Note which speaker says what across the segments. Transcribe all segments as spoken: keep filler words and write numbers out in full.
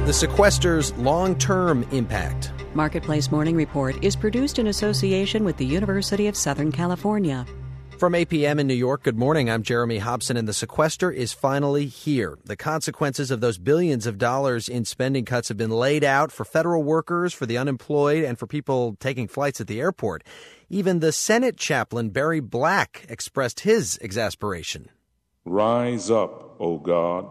Speaker 1: The sequester's long-term impact.
Speaker 2: Marketplace Morning Report is produced in association with the University of Southern California.
Speaker 1: From eight p.m. in New York, good morning. I'm Jeremy Hobson, and the sequester is finally here. The consequences of those billions of dollars in spending cuts have been laid out for federal workers, for the unemployed, and for people taking flights at the airport. Even the Senate chaplain, Barry Black, expressed his exasperation.
Speaker 3: Rise up, O God,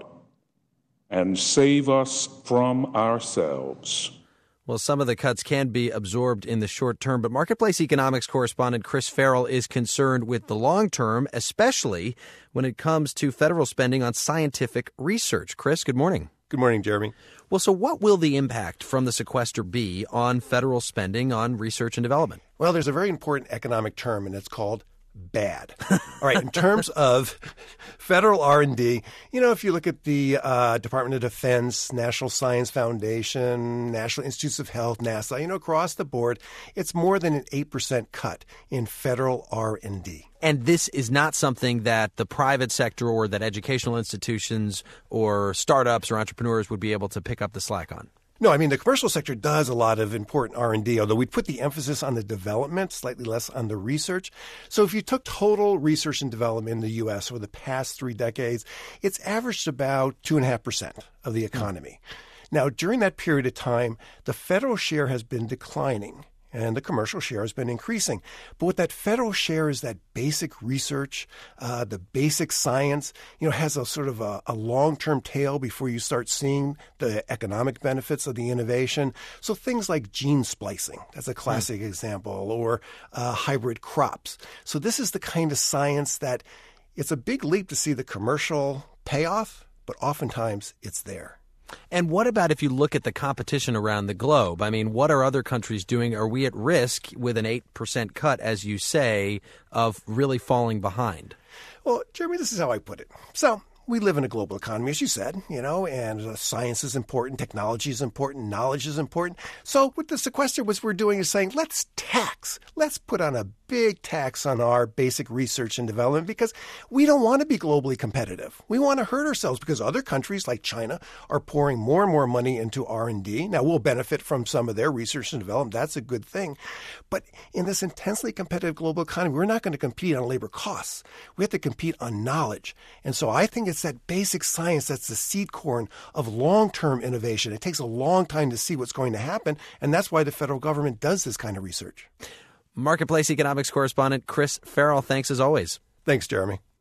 Speaker 3: and save us from ourselves.
Speaker 1: Well, some of the cuts can be absorbed in the short term, but Marketplace Economics correspondent Chris Farrell is concerned with the long term, especially when it comes to federal spending on scientific research. Chris, good morning.
Speaker 4: Good morning, Jeremy.
Speaker 1: Well, so what will the impact from the sequester be on federal spending on research and development?
Speaker 4: Well, there's a very important economic term, and it's called bad. All right, in terms of federal R and D, you know, if you look at the uh, Department of Defense, National Science Foundation, National Institutes of Health, NASA, you know, across the board, it's more than an eight percent cut in federal R and D.
Speaker 1: And this is not something that the private sector or that educational institutions or startups or entrepreneurs would be able to pick up the slack on.
Speaker 4: No, I mean, the commercial sector does a lot of important R and D, although we put the emphasis on the development, slightly less on the research. So if you took total research and development in the U S over the past three decades, it's averaged about two point five percent of the economy. Now, during that period of time, the federal share has been declining, and the commercial share has been increasing. But what that federal share is that basic research, uh, the basic science, you know, has a sort of a, a long-term tail before you start seeing the economic benefits of the innovation. So things like gene splicing, that's a classic mm. example, or uh, hybrid crops. So this is the kind of science that it's a big leap to see the commercial payoff, but oftentimes it's there.
Speaker 1: And what about if you look at the competition around the globe? I mean, what are other countries doing? Are we at risk with an eight percent cut, as you say, of really falling behind?
Speaker 4: Well, Jeremy, this is how I put it. So we live in a global economy, as you said, you know, and uh, science is important, technology is important, knowledge is important. So what the sequester was we're doing is saying, let's tax, let's put on a big tax on our basic research and development because we don't want to be globally competitive. We want to hurt ourselves because other countries like China are pouring more and more money into R and D. Now, we'll benefit from some of their research and development. That's a good thing. But in this intensely competitive global economy, we're not going to compete on labor costs. We have to compete on knowledge. And so I think it's that basic science that's the seed corn of long-term innovation. It takes a long time to see what's going to happen, and that's why the federal government does this kind of research.
Speaker 1: Marketplace Economics correspondent Chris Farrell, thanks as always.
Speaker 4: Thanks, Jeremy.